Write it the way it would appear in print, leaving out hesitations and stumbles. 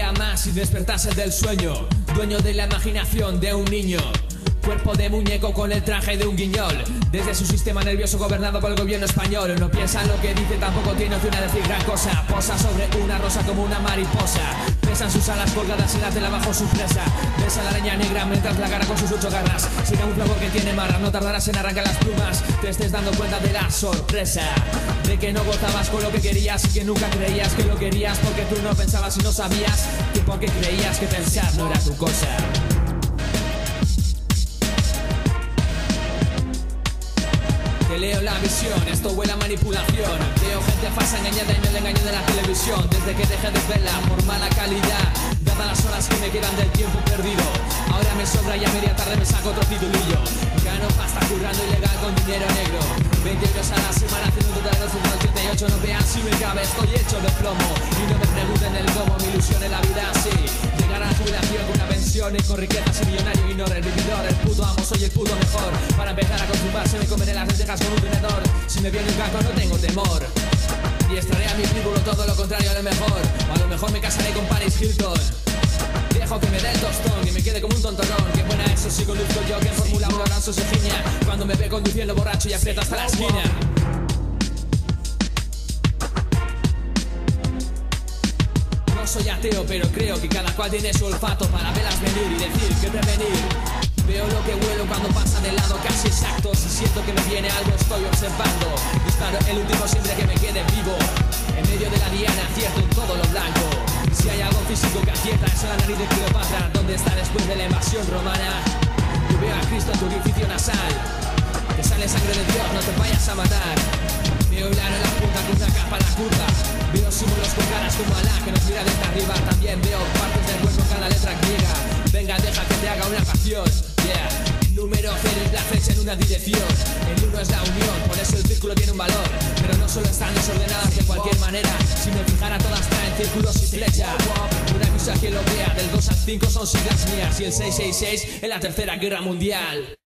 día más y despertarse del sueño, dueño de la imaginación de un niño. Cuerpo de muñeco con el traje de un guiñol. Desde su sistema nervioso gobernado por el gobierno español. No piensa en lo que dice, tampoco tiene opción a decir gran cosa. Posa sobre una rosa como una mariposa. Pesan sus alas colgadas en la tela bajo su presa. Besa la araña negra mientras la agarra con sus 8 garras. Sigue un flor que tiene marra, no tardarás en arrancar las plumas. Te estés dando cuenta de la sorpresa, de que no gozabas con lo que querías y que nunca creías que lo querías, porque tú no pensabas y no sabías, que porque creías que pensar no era tu cosa. Te leo la visión, esto huele a manipulación. Veo gente falsa engañada en el engaño de la televisión. Desde que dejé de verla por mala calidad, dadas las horas que me quedan del tiempo perdido, ahora me sobra y a media tarde me saco otro titulillo. Gano pasta currando ilegal con dinero negro. 20 euros a la semana haciendo un total de 288. No vean si me cabe, estoy hecho de plomo. Y no me pregunten el cómo, mi ilusión en la vida así. Llegar a la jubilación con una pensión y con riquezas y millonario y no el vividor. El puto amo, soy el puto mejor. Para empezar a consumarse me comeré las lentejas con un tenedor. Si me viene un caco no tengo temor. Y extraeré a mi vínculo todo lo contrario a lo mejor. O a lo mejor me casaré con Paris Hilton. Dejo que me dé el tostón, que me quede como un tontorrón. Que buena eso si conduzco yo, que en Fórmula 1 Alonso se ciña cuando me ve conduciendo borracho y aprieta hasta la esquina. No soy ateo, pero creo que cada cual tiene su olfato para verlas venir y decir que prevenir. Veo lo que huelo cuando pasa de lado casi exacto. Si siento que me viene algo estoy observando. Disparo el último siempre que me quede vivo. En medio de la diana acierto en todo lo blanco. Si hay algo físico que acierta es la nariz de Cleopatra. ¿Dónde está después de la invasión romana? Yo veo a Cristo en tu orificio nasal. Te sale sangre de Dios, no te vayas a matar. Veo hilar en la punta con una capa en la curva. Veo símbolos con caras como Alá que nos mira desde arriba. También veo partes del cuerpo en cada letra griega. Venga, deja que te haga una canción. Yeah. Número 0 y la fecha en una dirección. El 1 es la unión, por eso el círculo tiene un valor. Pero no solo están desordenadas de cualquier manera. Si me fijara todas traen círculos y flechas. Un aviso a quien lo vea, del 2 al 5 son siglas mías. Y el 666 en la tercera guerra mundial.